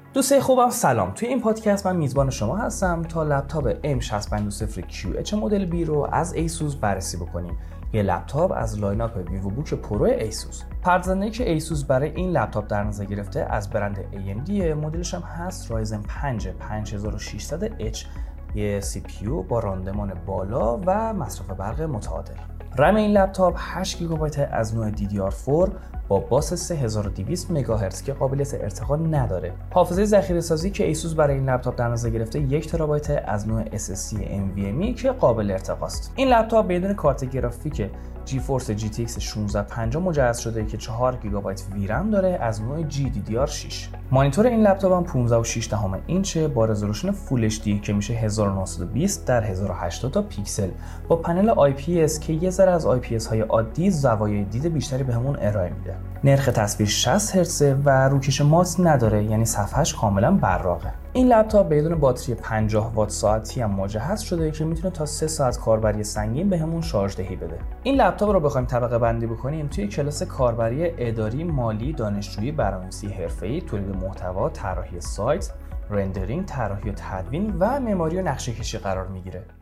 دوستای خوبم سلام. توی این پادکست من میزبان شما هستم تا لپتاپ M650QH مدل B رو از ایسوس بررسی بکنیم. یه لپتاپ از لایناپ ویوو بوک پرو ایسوس. پردازنده‌ای که ایسوس برای این لپتاپ در نظر گرفته از برند AMD، مدلش هم هست رایزن 5 5600H، یه CPU با راندمان بالا و مصرف برق متعادل. رم این لپتاپ 8 گیگابایت از نوع DDR4 با باس 3200 مگاهرتز که قابلیت ارتقا نداره. حافظه ذخیره‌سازی که ایسوس برای این لپتاپ در نظر گرفته 1 ترابایت از نوع SSD NVMe که قابل ارتقاست. این لپتاپ بدون کارت گرافیک GeForce GTX 1650 مجهز شده که 4 گیگابایت ویرم داره از نوع GDDR6. مانیتور این لپتاپ هم 15.6 اینچه با رزولوشن فول HD که میشه 1920 در 1080 تا پیکسل با پنل IPS که یه ذره از IPS های عادی زوایای دید بیشتری بهمون ارائه میده. نرخ تصویر 60 هرتز و روکش مات نداره، یعنی صفحه‌اش کاملا براقه. این لپتاپ بدون باتری 50 وات ساعتی هم مجهز شده که میتونه تا 3 ساعت کاربری سنگین بهمون شارژ دهی بده. این لپتاپ رو بخوایم طبقه بندی بکنیم توی کلاس کاربری اداری، مالی، دانشجویی، برنامه‌نویسی حرفه‌ای، تولید محتوا، طراحی سایت، رندرینگ، طراحی و تدوین و معماری و نقشه کشی قرار میگیره.